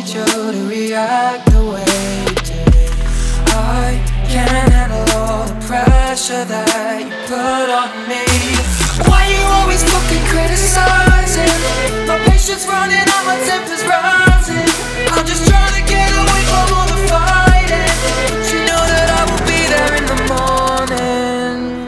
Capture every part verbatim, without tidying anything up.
need you to react the way you did. I can't handle all the pressure that you put on me. Why you always fucking criticizing? My patience running out, my temper's rising. I'm just trying to get away from all the fighting, but you know that I will be there in the morning.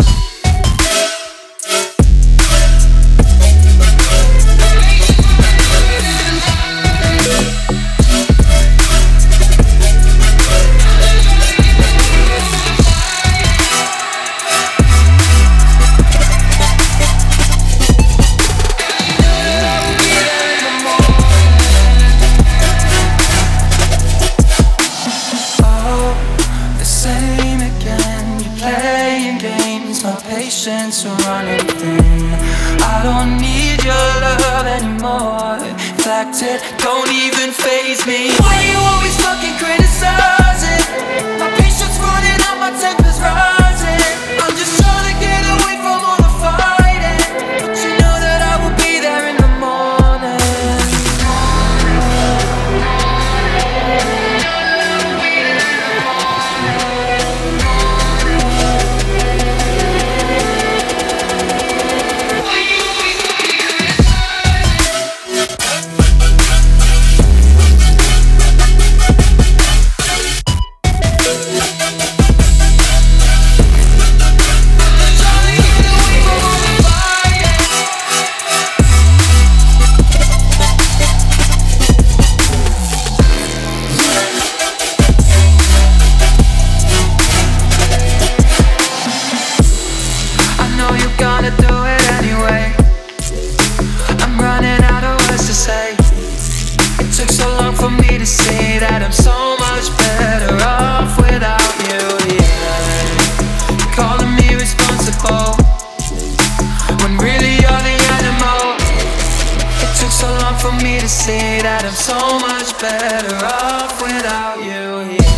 My patience are running thin. I don't need your love anymore. In fact, it don't even faze me. Why you always fucking criticizing? My patience running out, my temper's rising. I'm just trying to get away from all the fighting, but you know that I will be there in the morning. Gonna do it anyway. I'm running out of words to say. It took so long for me to see that I'm so much better off without you, yeah. Calling me responsible when really you're the animal. It took so long for me to see that I'm so much better off without you, yeah.